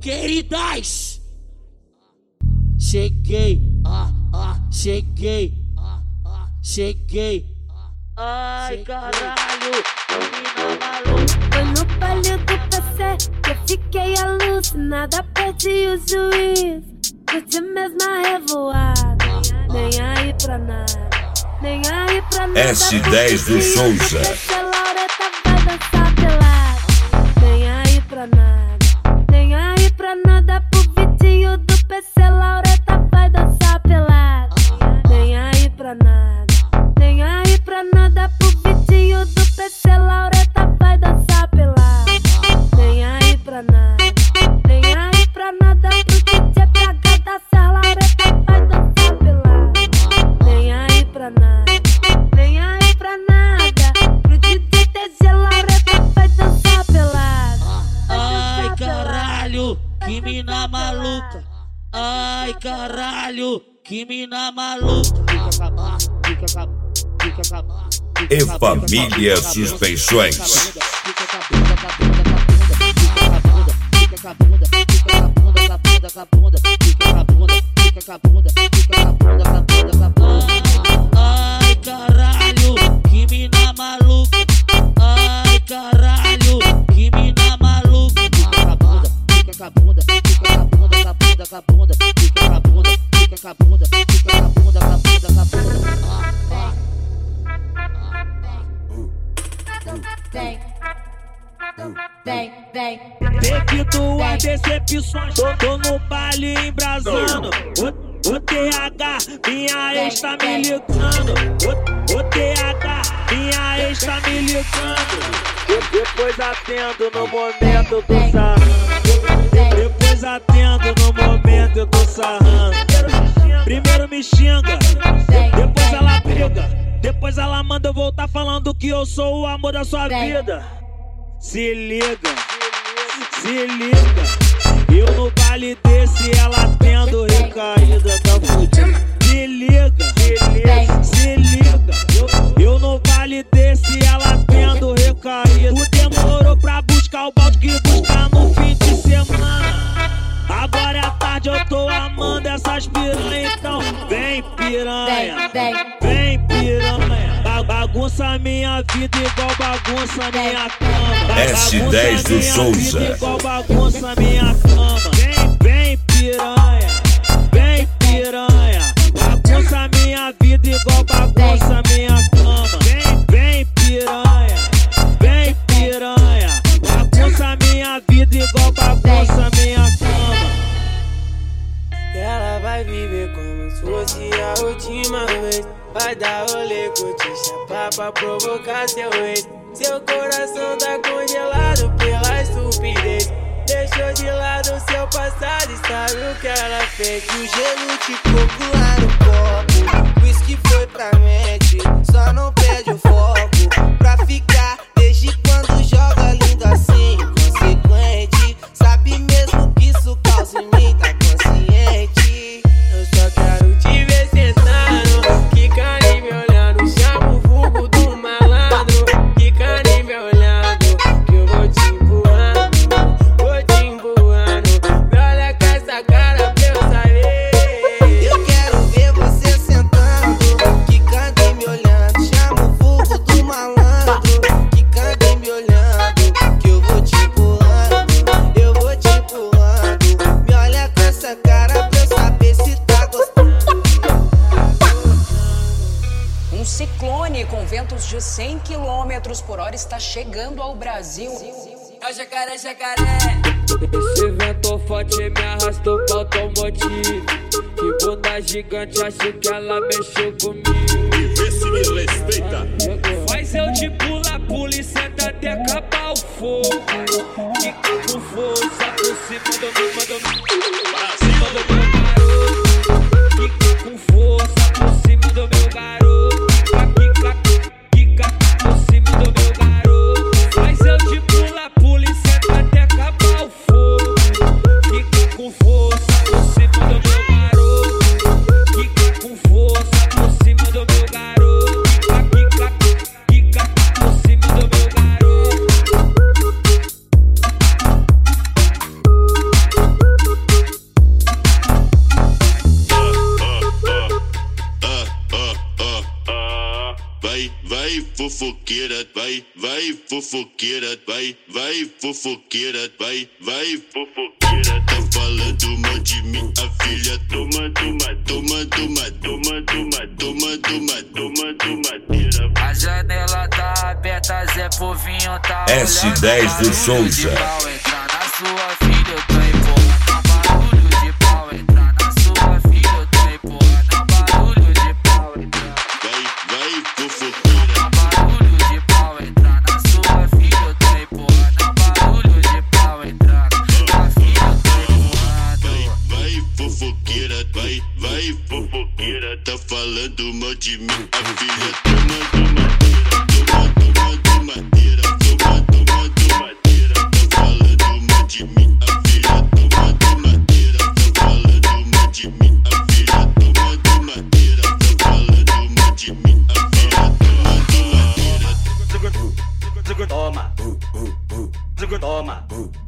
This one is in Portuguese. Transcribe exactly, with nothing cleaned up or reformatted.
Queridas, cheguei, ah, ah, cheguei, ah, ah, cheguei. Ai, caralho, menina maluca. Foi no palio do P C que eu fiquei alucinada, perdi o juízo. Curti mesmo a revoada, nem aí pra nada, nem aí pra nada. S dez do Souza. Essa Laureta vai dançar pelada, nem aí pra nada, nem aí pra nada. Pro Vitinho do P C, Laureta vai dançar pelada, nem aí pra nada, nem aí pra nada. Pro Vitinho do P C, Laureta vai dançar pelada, nem aí pra nada, nem aí pra nada. Pro D J P H da Serra, Laureta vai dançar pelada, nem aí pra nada, nem aí pra nada. Pro D J T G, Laureta vai dançar pelada. Ai, caralho, que mina maluca. Ai, caralho, que mina maluca. Fica acabar, fica acabar, fica acabar. E família Suspeições. Fica com a bunda, com a bunda, fica com a bunda, fica com a bunda, com a bunda, com a bunda, fica com a bunda, fica com a bunda, fica com a bunda, com a bunda, com a bunda. Ai, caralho, que mina maluca. Ai, caralho, que mina maluca. Fica com a bunda, fica com a bunda, fica com a bunda, com a bunda, com a bunda, fica com a bunda, fica com a bunda, fica com a bunda, com a bunda, com a bunda. Vem, vem, vem. Devido a decepções, tô, tô no baile embrasando. O, o T H, minha ex tá me ligando. O, o T H, minha ex tá me ligando. Eu depois atendo no momento do sarrando. Depois atendo no momento do sarrando. Primeiro me xinga, depois ela briga. Depois ela manda eu voltar falando que eu sou o amor da sua vida. Se liga, se liga. Eu no baile desse, ela tendo recaída, tá fudido. Se liga, se liga, se liga. Eu, eu no baile desse, ela tendo recaída. Tu demorou pra buscar o balde que buscar no fim de semana. Agora é tarde, eu tô amando essas piranha. Então vem piranha, vem piranha. Bagunça minha vida igual bagunça minha cama. S dez do Souza. Igual bagunça minha cama. Vem, vem piranha, vem piranha. Bagunça minha vida igual bagunça minha cama. Vem, vem piranha, vem piranha. Bagunça minha vida igual bagunça minha cama. Ela vai viver como se fosse a última vez. Vai dar rolê, curtir, chapar pra provocar seu ex. Seu coração tá congelado pela estupidez. Deixou de lado seu passado e sabe o que ela fez. O gelo de coco lá no copo, o uísque foi pra mente. Só não perde o foco pra ficar. Desde quando joga lindo assim, inconsequente. Sabe mesmo que isso causa em mim, tá consciente. Eu só quero te ver sentando, quica nem me olhando. Chama o vulgo do malandro, quica nem me olhando. Que eu vou te empurrando, vou te empurrando. Me olha com essa cara pra eu saber. Eu quero ver você sentando, quica nem me olhando. Chama o vulgo do malandro, quica nem me olhando. Que eu vou te empurrando, eu vou te empurrando. Me olha com essa cara pra eu saber se tá gostando. Um ciclone com ventos de cem quilômetros por hora está chegando ao Brasil. É o jacaré, jacaré. Esse vento forte me arrastou pro automotivo. Que bunda gigante, acho que ela mexeu comigo. Vê se me respeita. Faz eu de pula, pula e senta até acabar o fogo. Fica com força por cima do meu, do cima do meu garoto. Fica com força por cima do meu garoto. Fica, fica por cima do meu garoto. Faz eu de pula, pula e senta até acabar o fogo. Fica com força por cima do meu garoto. Fica com força por cima do meu garoto. Fica, fica, fica por cima do meu garoto. fofoqueira, vai, vai, fofoqueira, vai, vai, fofoqueira, vai, vai, fofoqueira. Tá falando mal de mim, a filha toma, toma, toma, toma, toma, toma, toma, toma, toma, tomadeira. A janela tá aberta, Zé Povinho tá S dez do Souza. Entrar na sua filha, eu tô empurrando barulho de pau. Entrar na sua filha, eu tô empurrando barulho de pau. Vai, vai, fofoqueira. Barulho de pau, entrar na sua filha, eu tô empurrando barulho de pau. Entrar na filha, eu tô empurrando. Vai, vai, fofoqueira, vai, vai, fofoqueira. Tá falando mal de mim, a filha toma, tomadeira, toma, toma, tomadeira, toma, toma, tomadeira. Tá falando mal de mim, a filha toma, tomadeira. Tá falando mal de mim, a filha toma, tomadeira. Tá falando mal de mim, a filha toma, tomadeira. Toma, toma,